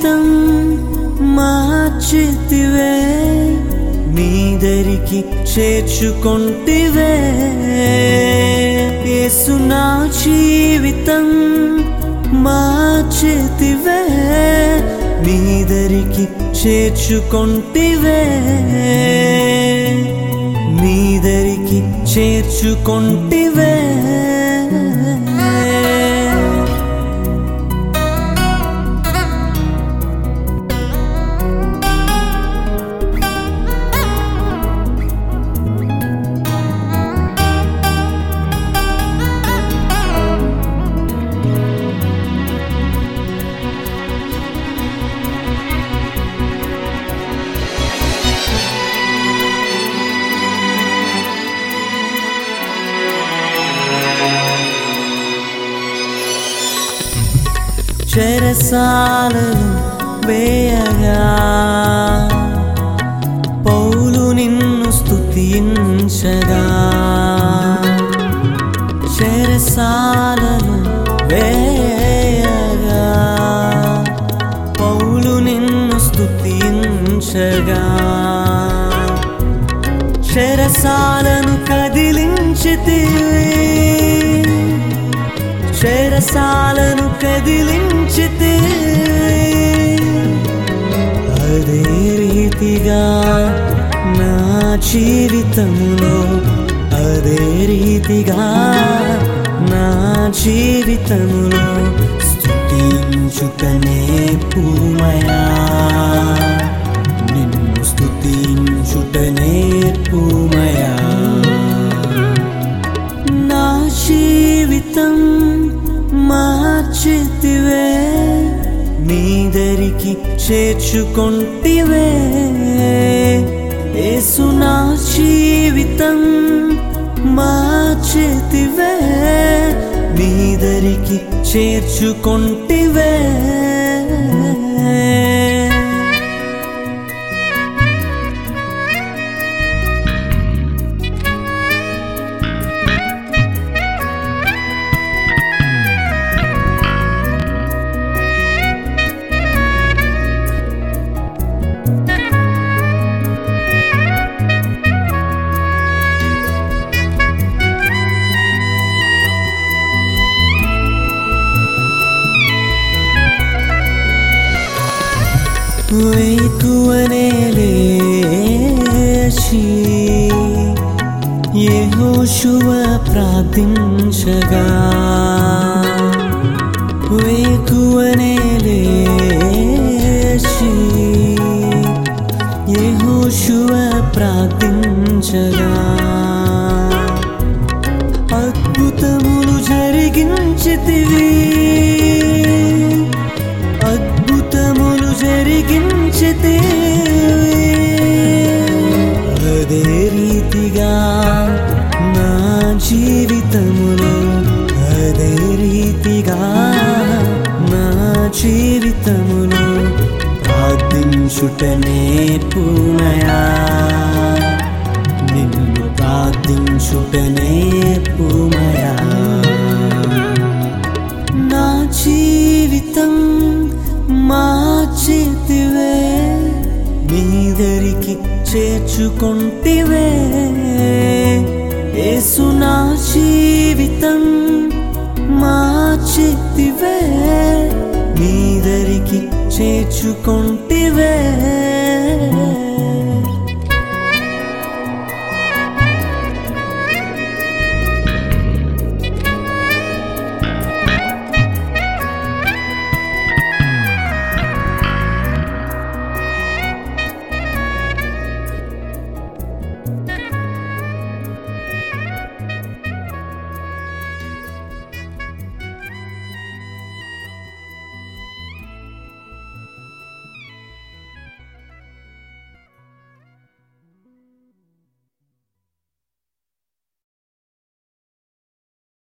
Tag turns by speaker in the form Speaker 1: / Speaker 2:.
Speaker 1: జీవితం మార్చితివే, నీదరికి చేర్చుకొంటివే. యేసు నా జీవితం మార్చితివే, నీదరికి చేర్చుకొంటివే, నీదరికి చేర్చుకొంటివే. చెరసాలను వేయగా పౌలు నిన్ను స్తుతించగా, చెరసాలను వేయగా పౌలు నిన్ను స్తుతించగా, చెరసాలను కదిలించితివి, చెరసాలను కదిలించితే. అదే రీతిగా నా జీవితములో, అదే రీతిగా నా జీవితములో స్తుతించుటనే పూమయా, నిన్ను స్తుతించుటనే పూమయా. నా జీవితం మార్చితివే, నీదరికి చేర్చుకొంటివే. యేసు నా జీవితం మార్చితివే, నీదరికి చేర్చుకొంటివే. వేకువనే లేచి యెహోషువ ప్రార్థించగా, వేకువనే లేచి యెహోషువ ప్రార్థించగా, అద్భుతములు జరిగించితివి, అద్భుతములు జరిగించితే. అదే రీతిగా నా జీవితములో, అదే రీతిగా నా జీవితములో ప్రార్థించుటనే పూమయా, నిన్ను ప్రార్థించుటనే పూమయా. నా జీవితం మార్చితివే, నీదరికి చేర్చుకొంటివే. యేసు నా జీవితం మార్చితివే, నీదరికి చేర్చుకొంటివే.